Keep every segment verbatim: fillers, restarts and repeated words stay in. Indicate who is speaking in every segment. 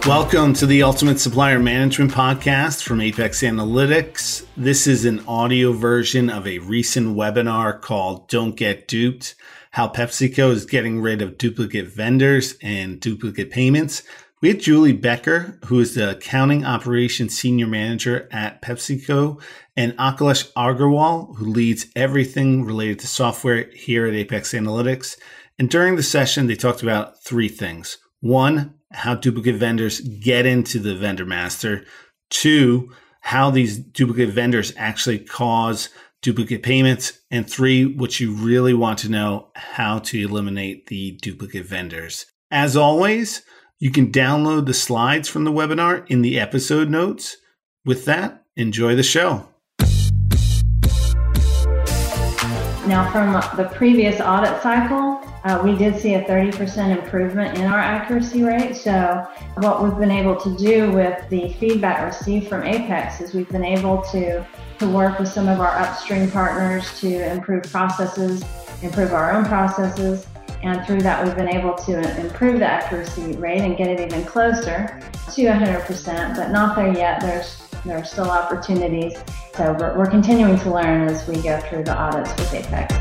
Speaker 1: Welcome to the Ultimate Supplier Management Podcast from Apex Analytics. This is an audio version of a recent webinar called Don't Get Duped, How PepsiCo is Getting Rid of Duplicate Vendors and Duplicate Payments. We had Julie Becker, who is the Accounting Operations Senior Manager at PepsiCo, and Akhilesh Agarwal, who leads everything related to software here at Apex Analytics. And during the session, they talked about three things. One, how duplicate vendors get into the vendor master. Two, how these duplicate vendors actually cause duplicate payments. And three, what you really want to know, how to eliminate the duplicate vendors. As always, you can download the slides from the webinar in the episode notes. With that, enjoy the show.
Speaker 2: Now, from the previous audit cycle, uh, we did see a thirty percent improvement in our accuracy rate. So what we've been able to do with the feedback received from Apex is we've been able to, to work with some of our upstream partners to improve processes, improve our own processes. And through that, we've been able to improve the accuracy rate and get it even closer to one hundred percent, but not there yet. There's there are still opportunities. So we're, we're continuing to learn as we go through the audits with Apex.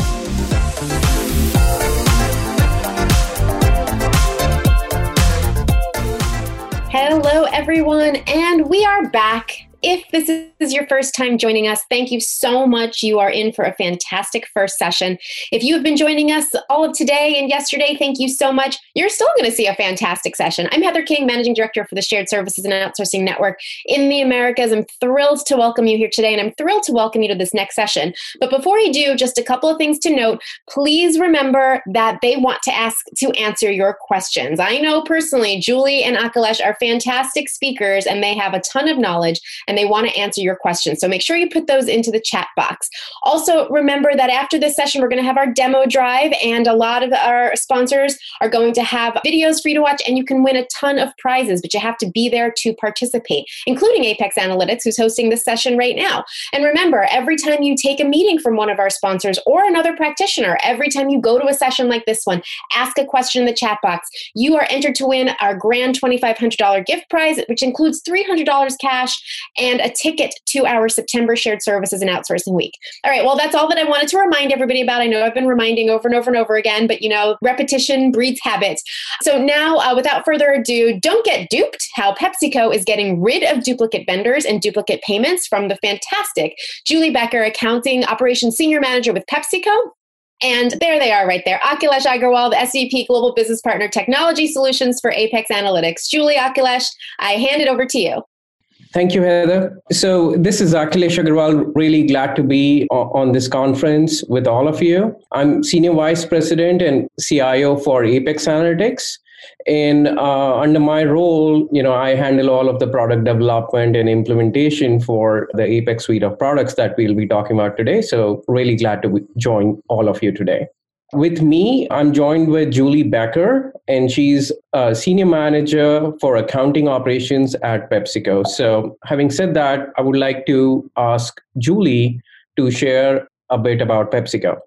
Speaker 3: Hello, everyone, and we are back. If this is your first time joining us, thank you so much. You are in for a fantastic first session. If you have been joining us all of today and yesterday, thank you so much. You're still going to see a fantastic session. I'm Heather King, Managing Director for the Shared Services and Outsourcing Network in the Americas. I'm thrilled to welcome you here today, and I'm thrilled to welcome you to this next session. But before I do, just a couple of things to note. Please remember that they want to ask to answer your questions. I know personally, Julie and Akhilesh are fantastic speakers, and they have a ton of knowledge, and they want to answer your questions. So make sure you put those into the chat box. Also, remember that after this session, we're going to have our demo drive, and a lot of our sponsors are going to have videos for you to watch, and you can win a ton of prizes, but you have to be there to participate, including Apex Analytics, who's hosting this session right now. And remember, every time you take a meeting from one of our sponsors or another practitioner, every time you go to a session like this one, ask a question in the chat box. You are entered to win our grand twenty-five hundred dollars gift prize, which includes three hundred dollars cash and a ticket to our September Shared Services and Outsourcing Week. All right, well, that's all that I wanted to remind everybody about. I know I've been reminding over and over and over again, but you know, repetition breeds habit. So now, uh, without further ado, don't get duped, how PepsiCo is getting rid of duplicate vendors and duplicate payments, from the fantastic Julie Becker, Accounting Operations Senior Manager with PepsiCo. And there they are right there. Akhilesh Agarwal, the S V P Global Business Partner Technology Solutions for Apex Analytics. Julie, Akhilesh, I hand it over to you.
Speaker 4: Thank you, Heather. So this is Akhilesh Agarwal. Really glad to be on this conference with all of you. I'm Senior Vice President and C I O for Apex Analytics. And uh, under my role, you know, I handle all of the product development and implementation for the Apex suite of products that we'll be talking about today. So really glad to join all of you today. With me, I'm joined with Julie Becker, and she's a Senior Manager for Accounting Operations at PepsiCo. So having said that, I would like to ask Julie to share a bit about PepsiCo.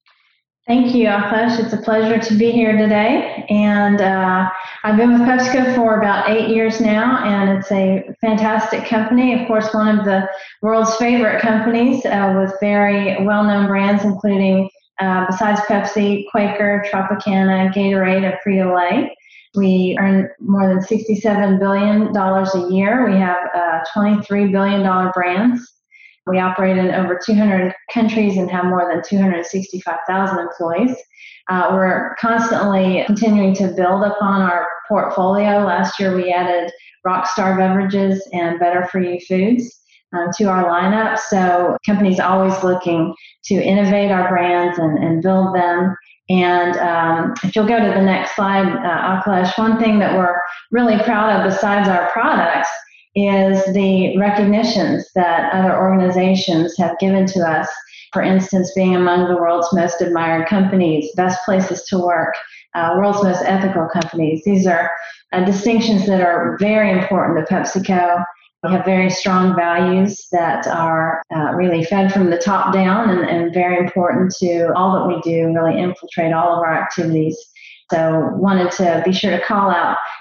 Speaker 2: Thank you, Akhilesh. It's a pleasure to be here today. And uh, I've been with PepsiCo for about eight years now, and it's a fantastic company. Of course, one of the world's favorite companies uh, with very well-known brands, including Uh, besides Pepsi, Quaker, Tropicana, Gatorade, and Frito-Lay. We earn more than sixty-seven billion dollars a year. We have uh, twenty-three billion dollars brands. We operate in over two hundred countries and have more than two hundred sixty-five thousand employees. Uh, we're constantly continuing to build upon our portfolio. Last year, we added Rockstar Beverages and Better For You Foods Um, to our lineup. So companies always looking to innovate our brands and, and build them. And um, if you'll go to the next slide, uh, Akhilesh, one thing that we're really proud of besides our products is the recognitions that other organizations have given to us. For instance, being among the world's most admired companies, best places to work, uh, world's most ethical companies. These are uh, distinctions that are very important to PepsiCo. We have very strong values that are uh, really fed from the top down and, and very important to all that we do, really infiltrate all of our activities. So wanted to be sure to call out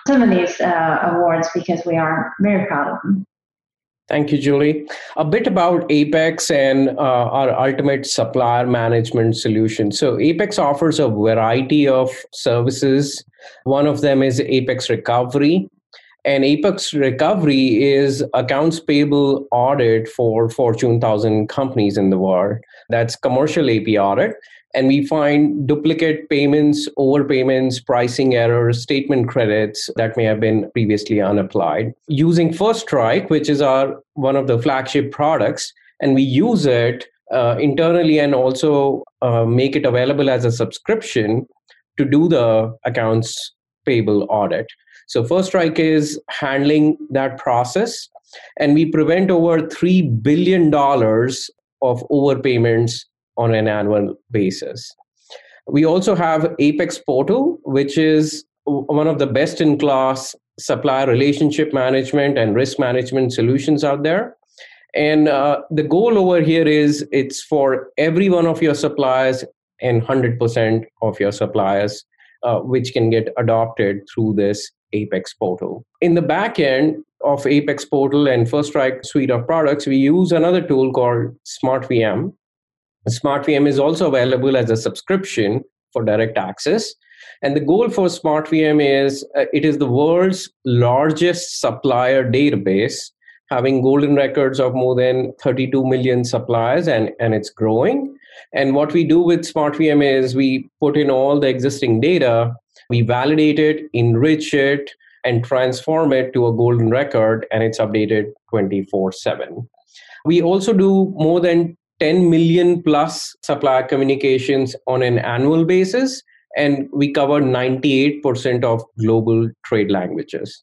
Speaker 2: some of these uh, awards because we are very proud of them.
Speaker 4: Thank you, Julie. A bit about Apex and uh, our ultimate supplier management solution. So Apex offers a variety of services. One of them is Apex Recovery. And Apex Recovery is accounts payable audit for Fortune one thousand companies in the world. That's commercial A P audit. And we find duplicate payments, overpayments, pricing errors, statement credits that may have been previously unapplied. Using First Strike, which is our one of the flagship products, and we use it uh, internally and also uh, make it available as a subscription to do the accounts payable audit. So First Strike is handling that process, and we prevent over three billion dollars of overpayments on an annual basis. We also have Apex Portal, which is one of the best-in-class supplier relationship management and risk management solutions out there. And uh, the goal over here is it's for every one of your suppliers and one hundred percent of your suppliers, uh, which can get adopted through this Apex Portal. In the back end of Apex Portal and First Strike suite of products, we use another tool called SmartVM. SmartVM is also available as a subscription for direct access. And the goal for SmartVM is uh, it is the world's largest supplier database, having golden records of more than thirty-two million suppliers, and, and it's growing. And what we do with SmartVM is we put in all the existing data, we validate it, enrich it, and transform it to a golden record, and it's updated twenty-four seven. We also do more than ten million plus supplier communications on an annual basis, and we cover ninety-eight percent of global trade languages.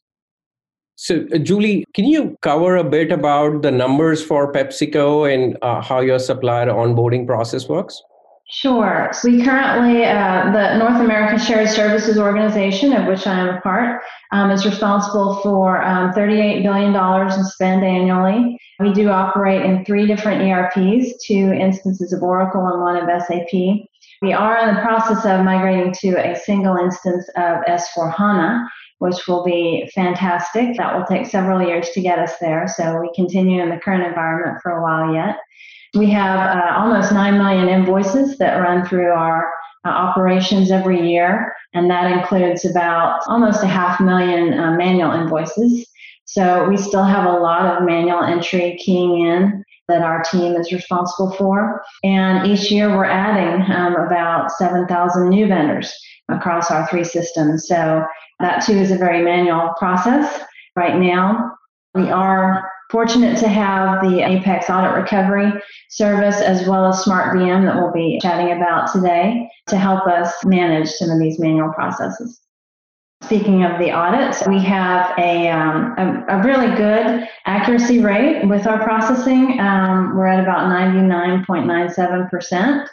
Speaker 4: So, uh, Julie, can you cover a bit about the numbers for PepsiCo and uh, how your supplier onboarding process works?
Speaker 2: Sure. So we currently, uh, the North America Shared Services Organization, of which I am a part, um, is responsible for um, thirty-eight billion dollars in spend annually. We do operate in three different E R Ps, two instances of Oracle and one of S A P. We are in the process of migrating to a single instance of S four HANA, which will be fantastic. That will take several years to get us there. So we continue in the current environment for a while yet. We have uh, almost nine million invoices that run through our uh, operations every year, and that includes about almost a half million uh, manual invoices. So we still have a lot of manual entry keying in that our team is responsible for. And each year we're adding um, about seven thousand new vendors across our three systems. So that too is a very manual process. Right now, we are fortunate to have the Apex Audit Recovery service as well as SmartVM that we'll be chatting about today to help us manage some of these manual processes. Speaking of the audits, we have a, um, a, a really good accuracy rate with our processing. Um, we're at about ninety-nine point nine seven percent.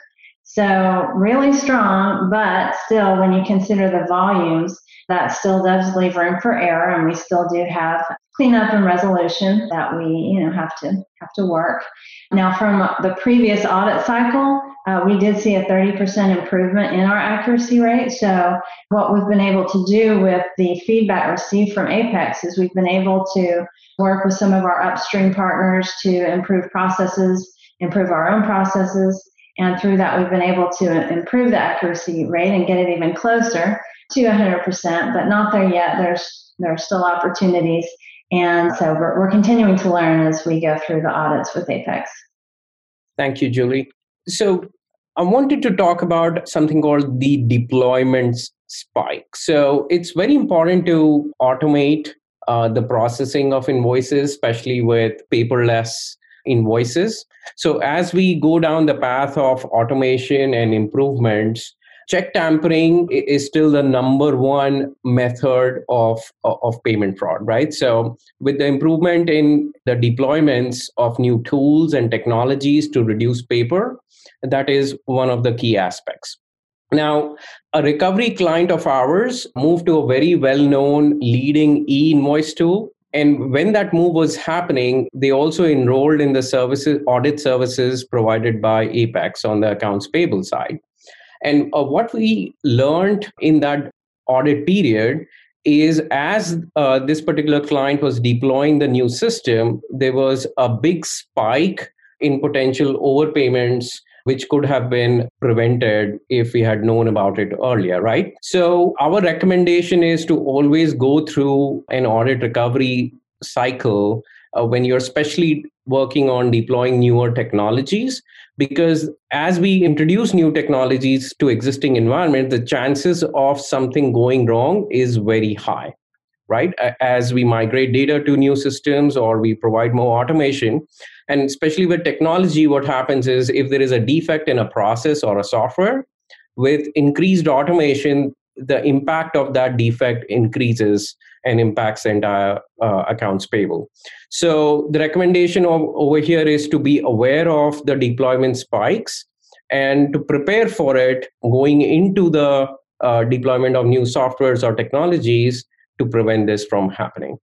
Speaker 2: So really strong, but still when you consider the volumes, that still does leave room for error, and we still do have cleanup and resolution that we, you know, have to have to work. Now, from the previous audit cycle, uh, we did see a thirty percent improvement in our accuracy rate. So what we've been able to do with the feedback received from Apex is we've been able to work with some of our upstream partners to improve processes, improve our own processes, and through that we've been able to improve the accuracy rate and get it even closer to one hundred percent, but not there yet. There's there are still opportunities. And so we're, we're continuing to learn as we go through the audits with Apex.
Speaker 4: Thank you, Julie. So I wanted to talk about something called the deployment spike. So it's very important to automate uh, the processing of invoices, especially with paperless invoices. So as we go down the path of automation and improvements, check tampering is still the number one method of, of payment fraud, right? So with the improvement in the deployments of new tools and technologies to reduce paper, that is one of the key aspects. Now, a recovery client of ours moved to a very well-known leading e-invoice tool. And when that move was happening, they also enrolled in the services, audit services provided by Apex on the accounts payable side. And uh, what we learned in that audit period is as uh, this particular client was deploying the new system, there was a big spike in potential overpayments, which could have been prevented if we had known about it earlier, right? So our recommendation is to always go through an audit recovery cycle uh, when you're especially working on deploying newer technologies, because as we introduce new technologies to existing environment, the chances of something going wrong is very high, right? As we migrate data to new systems or we provide more automation, and especially with technology, what happens is if there is a defect in a process or a software, with increased automation, the impact of that defect increases and impacts the entire uh, accounts payable. So the recommendation of, over here is to be aware of the deployment spikes and to prepare for it going into the uh, deployment of new softwares or technologies to prevent this from happening.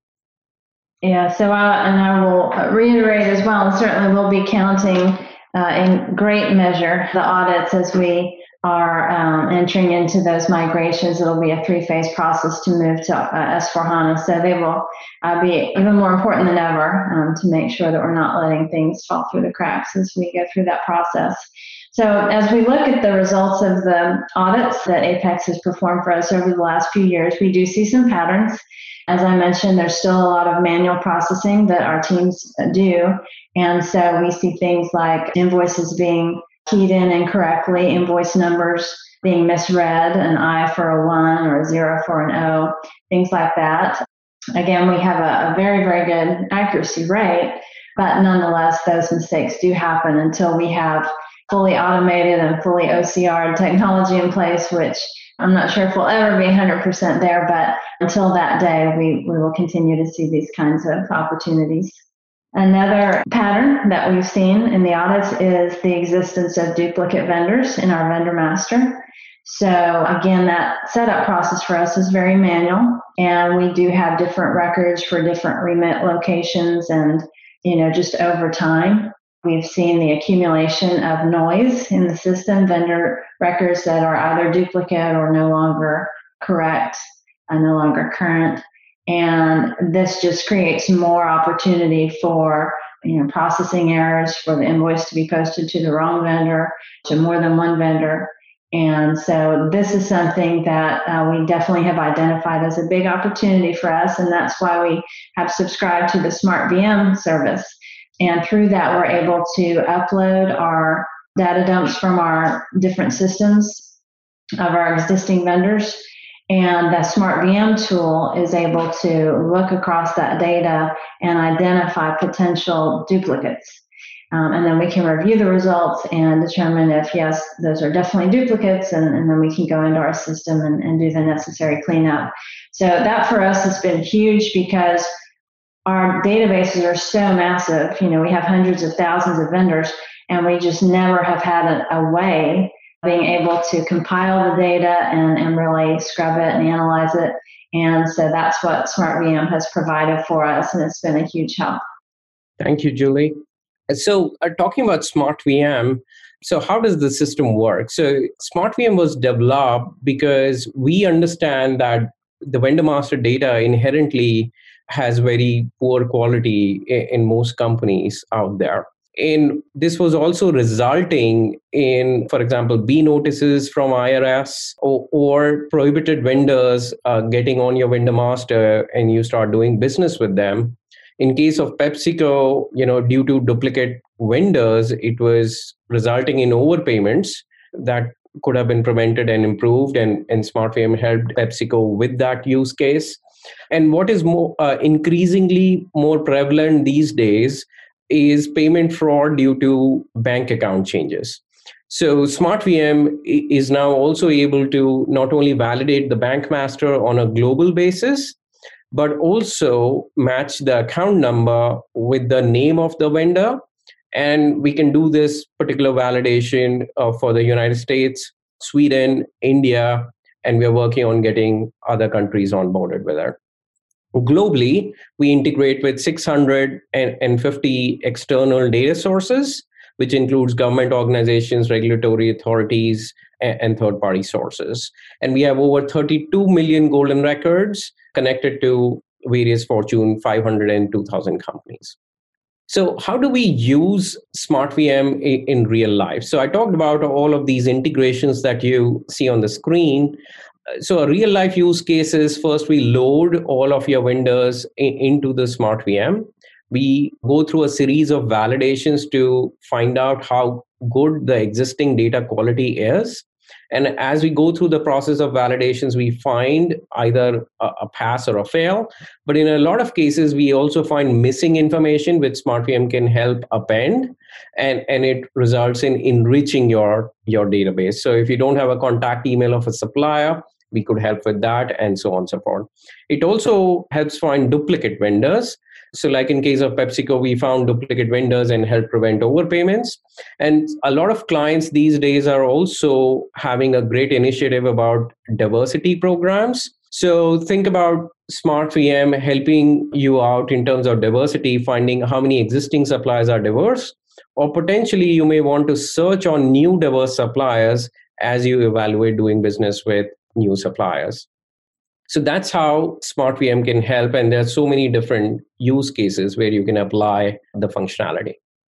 Speaker 2: Yeah, so I, and I will reiterate as well, and certainly we'll be counting uh, in great measure the audits as we are um, entering into those migrations. It'll be a three-phase process to move to uh, S four HANA. So they will uh, be even more important than ever um, to make sure that we're not letting things fall through the cracks as we go through that process. So as we look at the results of the audits that Apex has performed for us over the last few years, we do see some patterns. As I mentioned, there's still a lot of manual processing that our teams do. And so we see things like invoices being keyed in incorrectly, invoice numbers being misread, an I for a one or a zero for an O, things like that. Again, we have a, a very, very good accuracy rate, but nonetheless, those mistakes do happen until we have fully automated and fully O C R technology in place, which I'm not sure if we'll ever be one hundred percent there, but until that day, we, we will continue to see these kinds of opportunities. Another pattern that we've seen in the audits is the existence of duplicate vendors in our vendor master. So again, that setup process for us is very manual, and we do have different records for different remit locations. And, you know, just over time, we've seen the accumulation of noise in the system, vendor records that are either duplicate or no longer correct, and no longer current. And this just creates more opportunity for, you know, processing errors, for the invoice to be posted to the wrong vendor, to more than one vendor. And so this is something that uh, we definitely have identified as a big opportunity for us. And that's why we have subscribed to the Smart V M service. And through that, we're able to upload our data dumps from our different systems of our existing vendors. And the Smart V M tool is able to look across that data and identify potential duplicates. Um, and then we can review the results and determine if, yes, those are definitely duplicates, and, and then we can go into our system and, and do the necessary cleanup. So that for us has been huge because our databases are so massive. You know, we have hundreds of thousands of vendors, and we just never have had a, a way being able to compile the data and, and really scrub it and analyze it. And so that's what Smart V M has provided for us, and it's been a huge help.
Speaker 4: Thank you, Julie. So uh, talking about Smart V M, so how does the system work? So Smart V M was developed because we understand that the vendor master data inherently has very poor quality in, in most companies out there. And this was also resulting in, for example, B notices from I R S or, or prohibited vendors uh, getting on your vendor master and you start doing business with them. In case of PepsiCo, you know, due to duplicate vendors, it was resulting in overpayments that could have been prevented and improved, and, and Smart V M helped PepsiCo with that use case. And what is more uh, increasingly more prevalent these days is payment fraud due to bank account changes. So Smart V M is now also able to not only validate the bank master on a global basis, but also match the account number with the name of the vendor. And we can do this particular validation uh, for the United States, Sweden, India, and we're working on getting other countries onboarded with it. Globally, we integrate with six hundred fifty external data sources which includes government organizations, regulatory authorities, and, and third-party sources. And we have over thirty-two million golden records connected to various Fortune five hundred and two thousand companies. So how do we use SmartVM in, in real life? So I talked about all of these integrations that you see on the screen. So a real life use case is, first we load all of your vendors in, into the SmartVM. We go through a series of validations to find out how good the existing data quality is. And as we go through the process of validations, we find either a, a pass or a fail. But in a lot of cases, we also find missing information which SmartVM can help append, and, and it results in enriching your, your database. So if you don't have a contact email of a supplier, we could help with that, and so on and so forth. It also helps find duplicate vendors. So like in case of PepsiCo, we found duplicate vendors and help prevent overpayments. And a lot of clients these days are also having a great initiative about diversity programs. So think about SmartVM helping you out in terms of diversity, finding how many existing suppliers are diverse, or potentially you may want to search on new diverse suppliers as you evaluate doing business with new suppliers. So that's how SmartVM can help. And there are so many different use cases where you can apply the functionality.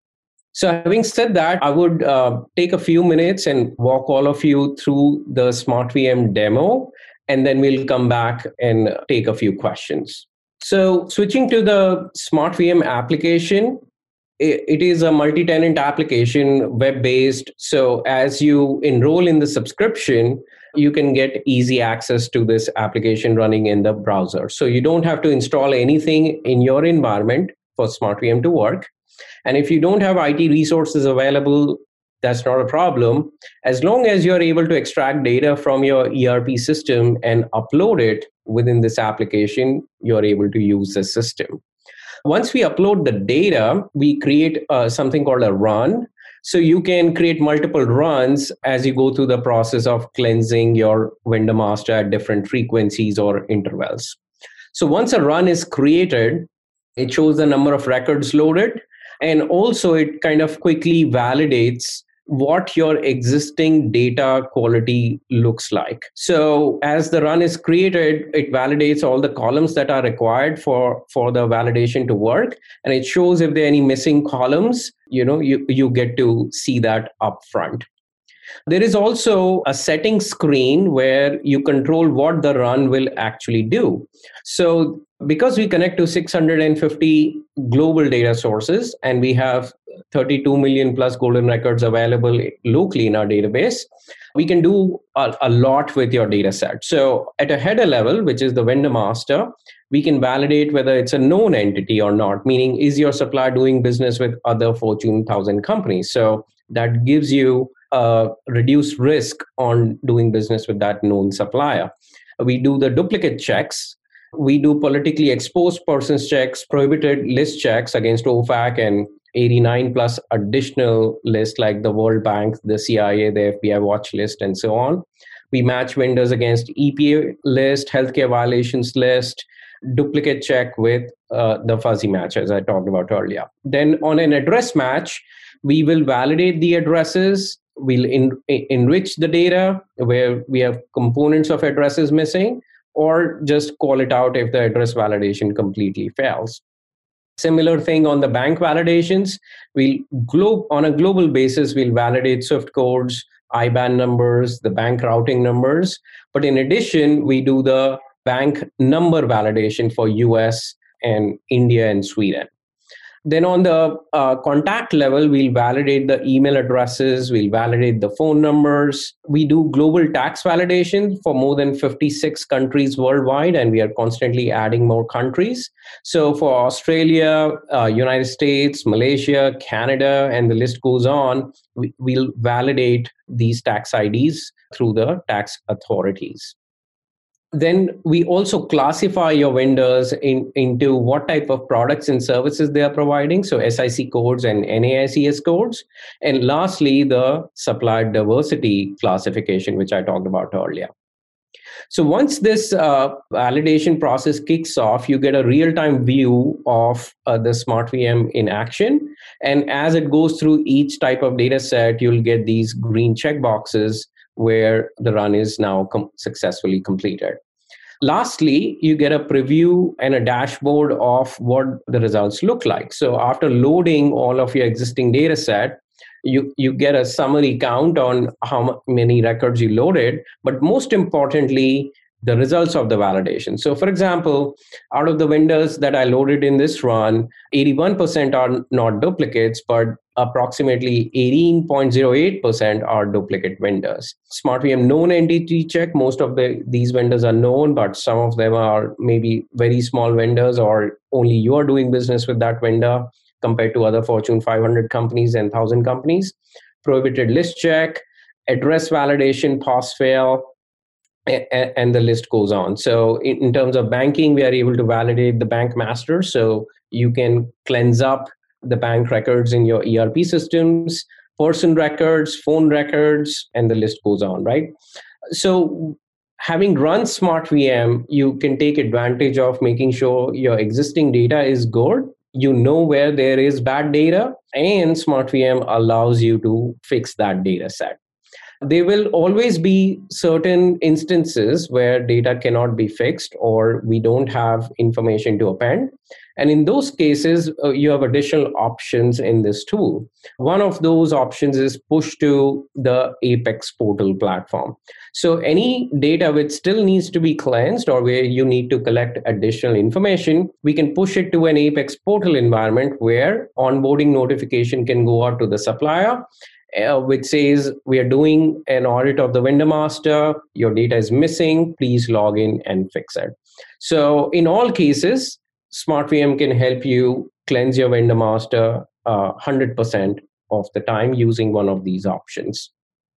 Speaker 4: So having said that, I would uh, take a few minutes and walk all of you through the SmartVM demo, and then we'll come back and take a few questions. So switching to the SmartVM application, it is a multi-tenant application, web-based. So as you enroll in the subscription, you can get easy access to this application running in the browser. So you don't have to install anything in your environment for SmartVM to work. And if you don't have I T resources available, that's not a problem. As long as you're able to extract data from your E R P system and upload it within this application, you're able to use the system. Once we upload the data, we create uh, something called a run. So you can create multiple runs as you go through the process of cleansing your vendor master at different frequencies or intervals. So once a run is created, it shows the number of records loaded, and also it kind of quickly validates what your existing data quality looks like. So as the run is created, it validates all the columns that are required for, for the validation to work. And it shows if there are any missing columns, you know, you, you get to see that up front. There is also a setting screen where you control what the run will actually do. So because we connect to six hundred fifty global data sources and we have thirty-two million plus golden records available locally in our database, we can do a, a lot with your data set. So at a header level, which is the vendor master, we can validate whether it's a known entity or not, meaning is your supplier doing business with other Fortune one thousand companies? So that gives you a reduced risk on doing business with that known supplier. We do the duplicate checks. We do politically exposed persons checks, prohibited list checks against O FAC and eighty-nine plus additional lists like the World Bank, the C I A, the F B I watch list, and so on. We match vendors against E P A list, healthcare violations list, duplicate check with uh, the fuzzy match, as I talked about earlier. Then on an address match, we will validate the addresses. We'll in, enrich the data where we have components of addresses missing, or just call it out if the address validation completely fails. Similar thing on the bank validations. We'll glo- on a global basis, we'll validate SWIFT codes, I B A N numbers, the bank routing numbers. But in addition, we do the bank number validation for U S and India and Sweden. Then on the uh, contact level, we'll validate the email addresses, we'll validate the phone numbers. We do global tax validation for more than fifty-six countries worldwide, and we are constantly adding more countries. So for Australia, uh, United States, Malaysia, Canada, and the list goes on, we, we'll validate these tax I Ds through the tax authorities. Then we also classify your vendors in, into what type of products and services they are providing. So S I C codes and N A I C S codes. And lastly, the supplier diversity classification, which I talked about earlier. So once this uh, validation process kicks off, you get a real-time view of uh, the SmartVM in action. And as it goes through each type of data set, you'll get these green checkboxes where the run is now com- successfully completed. Lastly, you get a preview and a dashboard of what the results look like. So after loading all of your existing data set, you, you get a summary count on how many records you loaded, but most importantly, the results of the validation. So for example, out of the vendors that I loaded in this run, eighty-one percent are not duplicates, but approximately eighteen point zero eight percent are duplicate vendors. SmartVM known entity check, most of the these vendors are known, but some of them are maybe very small vendors, or only you are doing business with that vendor compared to other Fortune five hundred companies and one thousand companies. Prohibited list check, address validation, pass fail, and the list goes on. So in terms of banking, we are able to validate the bank master. So you can cleanse up the bank records in your E R P systems, person records, phone records, and the list goes on, right? So having run SmartVM, you can take advantage of making sure your existing data is good. You know where there is bad data, and SmartVM allows you to fix that data set. There will always be certain instances where data cannot be fixed or we don't have information to append. And in those cases, uh, you have additional options in this tool. One of those options is push to the Apex portal platform. So any data which still needs to be cleansed or where you need to collect additional information, we can push it to an Apex portal environment where onboarding notification can go out to the supplier, Uh, which says we are doing an audit of the vendor master, your data is missing, please log in and fix it. So in all cases, SmartVM can help you cleanse your vendor master uh, one hundred percent of the time using one of these options.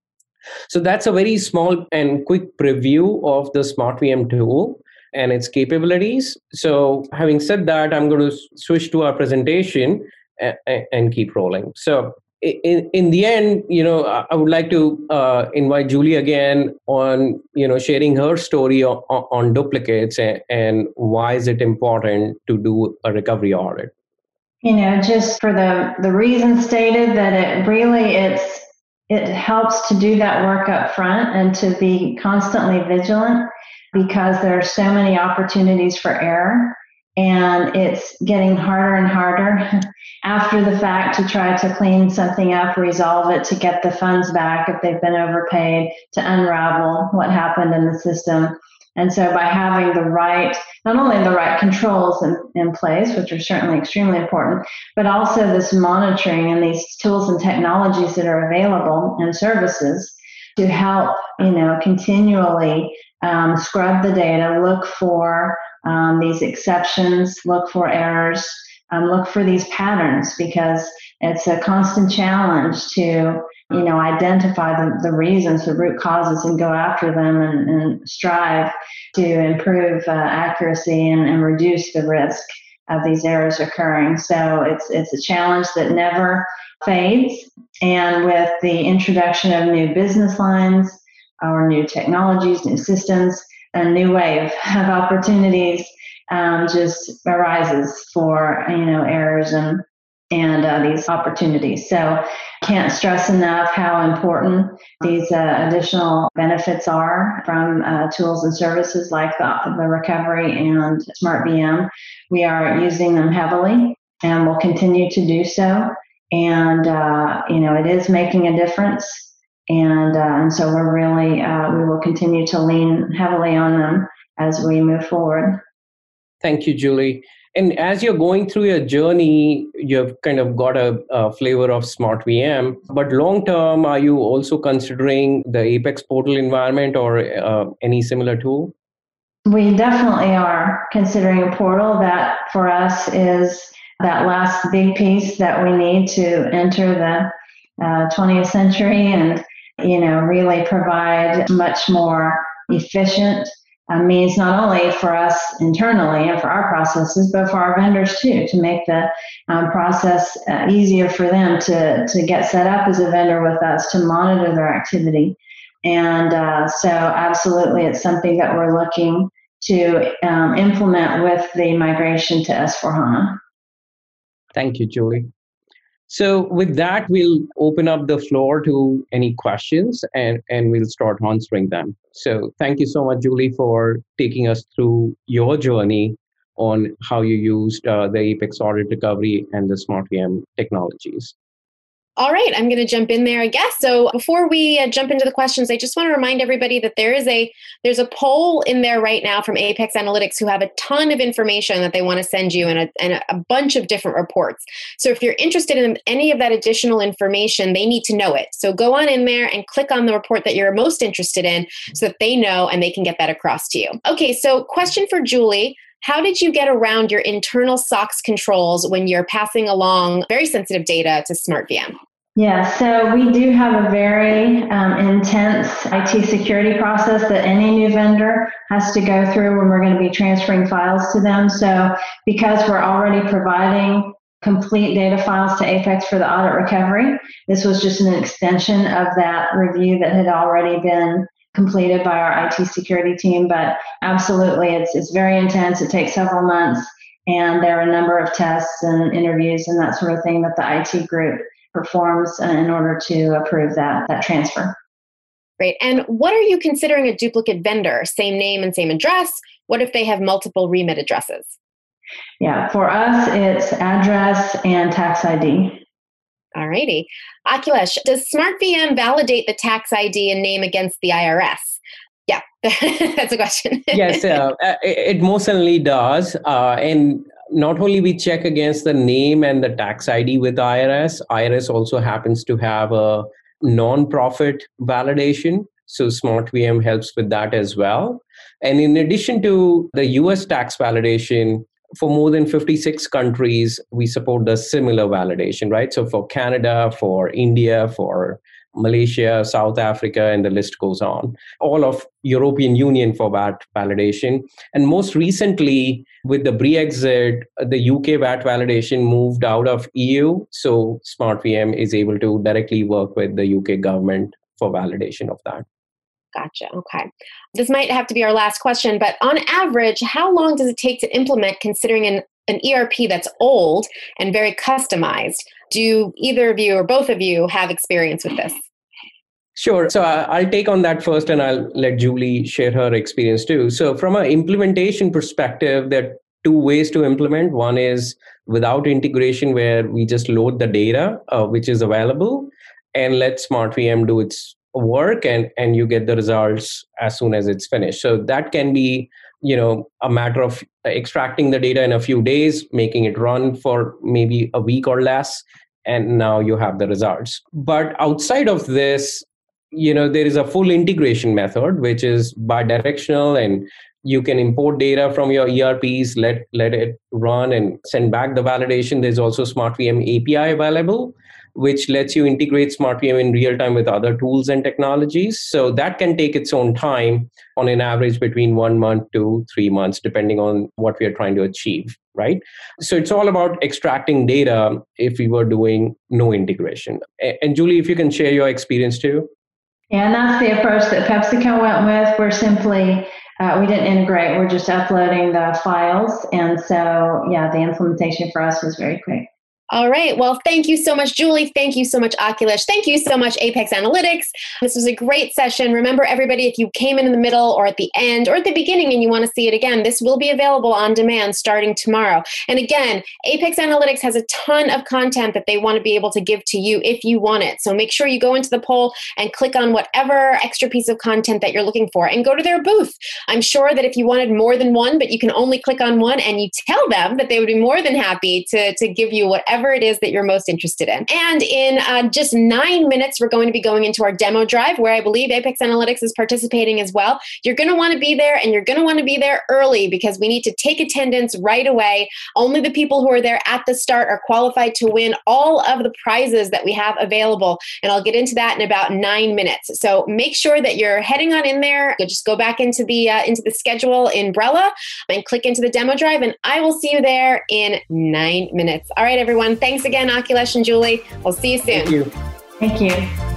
Speaker 4: So that's a very small and quick preview of the SmartVM tool and its capabilities. So having said that, I'm going to switch to our presentation and, and keep rolling. So In, in the end, you know, I would like to uh, invite Julie again on, you know, sharing her story on, on duplicates and, and why is it important to do a recovery audit.
Speaker 2: You know, just for the, the reason stated that it really, it's, it helps to do that work up front and to be constantly vigilant because there are so many opportunities for error. And it's getting harder and harder after the fact to try to clean something up, resolve it, to get the funds back if they've been overpaid, to unravel what happened in the system. And so by having the right, not only the right controls in, in place, which are certainly extremely important, but also this monitoring and these tools and technologies that are available and services to help, you know, continually um, scrub the data, look for Um, these exceptions, look for errors, um, look for these patterns, because it's a constant challenge to, you know, identify the, the reasons, the root causes, and go after them and, and strive to improve uh, accuracy and, and reduce the risk of these errors occurring. So it's it's a challenge that never fades. And with the introduction of new business lines or new technologies, new systems, a new wave of opportunities um, just arises for, you know, errors and and uh, these opportunities. So can't stress enough how important these uh, additional benefits are from uh, tools and services like the, the recovery and SmartVM. We are using them heavily and will continue to do so. And, uh, you know, it is making a difference. And, uh, and so we're really, uh, we will continue to lean heavily on them as we move forward.
Speaker 4: Thank you, Julie. And as you're going through your journey, you've kind of got a, a flavor of SmartVM, but long term, are you also considering the Apex portal environment or uh, any similar tool?
Speaker 2: We definitely are considering a portal. That for us is that last big piece that we need to enter the uh, twentieth century and, you know, really provide much more efficient uh, means not only for us internally and for our processes, but for our vendors too, to make the um, process uh, easier for them to, to get set up as a vendor with us, to monitor their activity. And uh, so absolutely, it's something that we're looking to um, implement with the migration to S four HANA.
Speaker 4: Thank you, Julie. So with that, we'll open up the floor to any questions and, and we'll start answering them. So thank you so much, Julie, for taking us through your journey on how you used uh, the Apex Audit Recovery and the SmartVM technologies.
Speaker 3: All right, I'm going to jump in there, I guess. So before we uh, jump into the questions, I just want to remind everybody that there is a there's a poll in there right now from Apex Analytics, who have a ton of information that they want to send you and a, and a bunch of different reports. So if you're interested in any of that additional information, they need to know it. So go on in there and click on the report that you're most interested in so that they know and they can get that across to you. Okay, so question for Julie. How did you get around your internal S O X controls when you're passing along very sensitive data to SmartVM?
Speaker 2: Yeah, so we do have a very um, intense I T security process that any new vendor has to go through when we're going to be transferring files to them. So because we're already providing complete data files to Apex for the audit recovery, this was just an extension of that review that had already been completed by our I T security team. But absolutely, it's it's very intense. It takes several months, and there are a number of tests and interviews and that sort of thing that the I T group performs in order to approve that, that transfer.
Speaker 3: Great. And what are you considering a duplicate vendor? Same name and same address? What if they have multiple remit addresses?
Speaker 2: Yeah, for us, it's address and tax I D.
Speaker 3: All righty. Akhilesh, does SmartVM validate the tax I D and name against the I R S? Yeah, that's a question.
Speaker 4: Yes, uh, it most certainly does. Uh, and not only we check against the name and the tax I D with I R S, I R S also happens to have a non-profit validation. So SmartVM helps with that as well. And in addition to the U S tax validation, for more than fifty-six countries, we support the similar validation, right? So for Canada, for India, for Malaysia, South Africa, and the list goes on. All of European Union for V A T validation. And most recently, with the Brexit, the U K V A T validation moved out of E U. So SmartVM is able to directly work with the U K government for validation of that.
Speaker 3: Gotcha. Okay. This might have to be our last question, but on average, how long does it take to implement considering an, an E R P that's old and very customized? Do either of you or both of you have experience with this?
Speaker 4: Sure. So I'll take on that first and I'll let Julie share her experience too. So from an implementation perspective, there are two ways to implement. One is without integration, where we just load the data, uh, which is available, and let SmartVM do its work, and, and you get the results as soon as it's finished. So that can be, you know, a matter of extracting the data in a few days, making it run for maybe a week or less, and now you have the results. But outside of this, you know, there is a full integration method, which is bidirectional, and you can import data from your E R Ps, let, let it run and send back the validation. There's also SmartVM A P I available, which lets you integrate SmartVM in real time with other tools and technologies. So that can take its own time, on an average between one month to three months, depending on what we are trying to achieve, right? So it's all about extracting data if we were doing no integration. And Julie, if you can share your experience too.
Speaker 2: Yeah, and that's the approach that PepsiCo went with. We're simply, uh, we didn't integrate, we're just uploading the files. And so, yeah, the implementation for us was very quick.
Speaker 3: All right. Well, thank you so much, Julie. Thank you so much, Akhilesh. Thank you so much, Apex Analytics. This was a great session. Remember, everybody, if you came in in the middle or at the end or at the beginning and you want to see it again, this will be available on demand starting tomorrow. And again, Apex Analytics has a ton of content that they want to be able to give to you if you want it. So make sure you go into the poll and click on whatever extra piece of content that you're looking for and go to their booth. I'm sure that if you wanted more than one, but you can only click on one, and you tell them that they would be more than happy to, to give you whatever it is that you're most interested in. And in uh, just nine minutes, we're going to be going into our demo drive, where I believe Apex Analytics is participating as well. You're going to want to be there, and you're going to want to be there early, because we need to take attendance right away. Only the people who are there at the start are qualified to win all of the prizes that we have available. And I'll get into that in about nine minutes. So make sure that you're heading on in there. Just go back into the uh, into the schedule in Brella and click into the demo drive, and I will see you there in nine minutes. All right, everyone. Thanks again, Akhilesh and Julie. We'll see you soon.
Speaker 4: Thank you.
Speaker 2: Thank you.